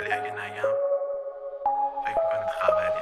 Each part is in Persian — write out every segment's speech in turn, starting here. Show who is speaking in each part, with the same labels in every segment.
Speaker 1: ولی اگه نگم فکر میکنید خبری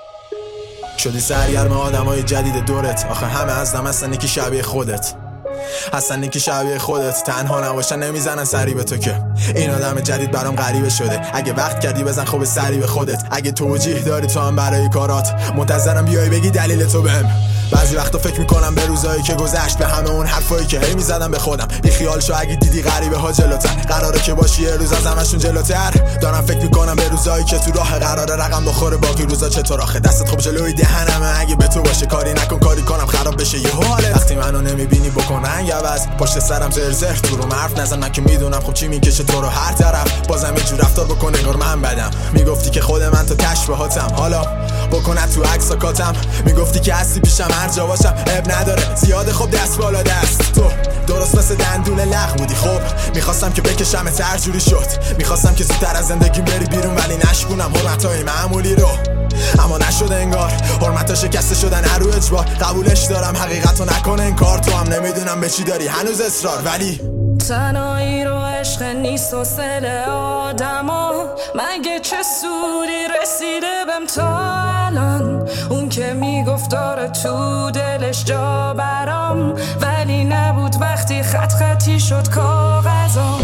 Speaker 2: شدی سرگرم آدمای جدید دورت. آخه همه از دم هستن یکی شبیه خودت، هستن یکی شبیه خودت. تنها نباشن نمیزنن سری به تو که این آدم جدید برام غریبه شده. اگه وقت کردی بزن خوب سری به خودت. اگه توجیه داری تو هم برای کارات منتظرم بیای بگی دلیل تو بهم. بعضی وقتا فکر میکنم به روزایی که گذشت، به همه اون حرفایی که هی میزدم به خودم. بی خیال شو اگه دیدی غریبه ها جلوتر، قراره که باشی یه روز از همشون جلوتر. دارم فکر میکنم به روزایی که تو راه قراره رقم بخوره باقی روزا چطور. آخه دستت خوب جلوی دهنمه، اگه به تو باشه کاری نکن کاری کنم خراب بشه یه حالت. وقتی منو نمیبینی بکن رنگ عوض، پشت سرم زرزر تو رو حرف نزن. من که میدونم خب چی میکشه تو رو هر طرف. بازم یه جور رفتار بکن انگار من بدم. میگفتی که خود من تو تشبیهاتم، حالا بکنه تو عکساکاتم. میگفتی که هستی پیشم هر جا باشم اب نداره زیاده خب دست بالا دست. تو درست مثل دندون لغ بودی. خب میخواستم که بکشم هر جوری شد. میخواستم که زودتر از زندگیم بری بیرون ولی نشکونم حرمتای معمولی رو. اما نشد انگار حرمتا شکسته شدن هر رو اجبار. قبولش دارم حقیقتو نکن انکار. تو هم نمیدونم به چی داری هنوز اصرار. ولی
Speaker 3: تنهایی رو عشق نیست و سل آدما. مگه چه سودی رسیده بهم تا الان؟ اون که میگفت داره تو دلش جا برام، ولی نبود وقتی خط خطی شد کاغذام.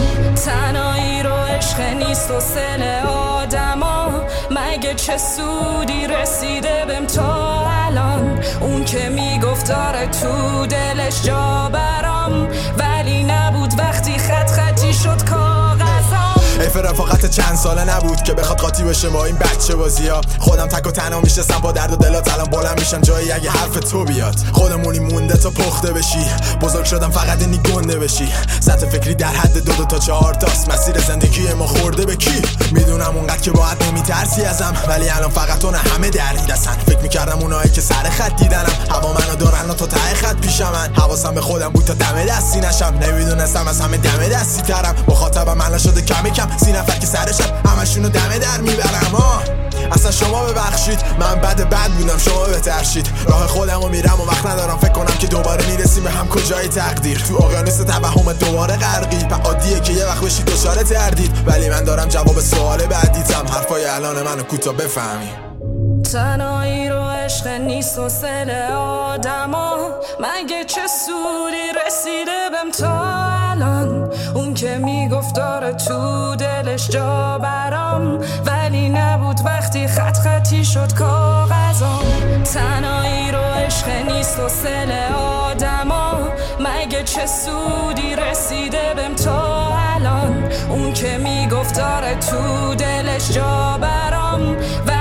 Speaker 3: تنهایی رو عشق نیست و سل آدما. مگه چه سودی رسیده بهم تا الان؟ اون که میگفت داره تو دلش جا برام، ولی نبود وقتی خط خطی شد کاغذام.
Speaker 2: حیف رفاقت چند ساله نبود که بخواد قاطی بشه با این بچه بازی ها. خودم تک و تنها میشستم با درد و دلات. الان بلند میشم جایی اگه حرف تو بیاد. خودمونی مونده تا پخته بشی. بزرگ شدم فقط اینی گنده بشی. سطح فکری در حد 2 تا 4 تاست. مسیر زندگی ما خورده به کی؟ میدونم اونقدر که باید نمیترسی ازم، ولی الان فقط تو نه همه درگیر هستن. فکر میکردم اونایی که سر خط دیدنم هوا منو دارن و تا ته خط پیشمن. حواسم به خودم بود تا دم دستی نشم. نمیدونستم از همه دم دستی ترم. مخاطبم الان شده کم کم 30 نفر که سرشم همشونو دمه در میبرم. اصلا شما ببخشید من بد بودم شما بترشید. راه خودمو میرم و وقت ندارم فکر کنم که دوباره میرسیم به هم کجای تقدیر. تو اقیانوس توهم دوباره غرقی. عادیه که یه وقت بشی دچار تردید، ولی من دارم جواب سوال بعدیتم. حرفای الان منو کوتاه بفهمی.
Speaker 3: تنهایی رو عشق نیست و سل آدما. مگه چه سودی رسیده بهم تا الان؟ اون که میگفت داره تو دلش جا برام، ولی نبود وقتی خط خطی شد کاغذام. تنهایی رو عشق نیست و سل آدما. مگه چه سودی رسیده بهم تا الان؟ اون که میگفت داره تو دلش جا برام،